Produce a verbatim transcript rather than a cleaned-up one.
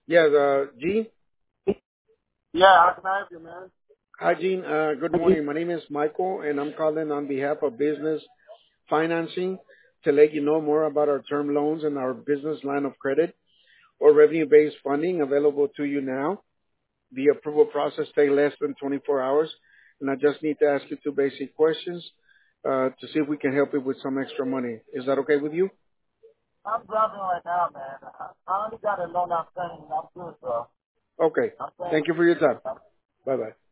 Yes, uh, Gene. Yeah, how can I help you, man? Hi, Gene. Uh, good morning. My name is Michael, and I'm calling on behalf of Business Financing to let you know more about our term loans and our business line of credit or revenue-based funding available to you now. The approval process takes less than twenty-four hours, and I just need to ask you two basic questions uh, to see if we can help you with some extra money. Is that okay with you? I'm driving right now, man. I I only got a loan outstanding. I'm good, bro. Okay. I'm saying, Thank you for your time. Bye-bye.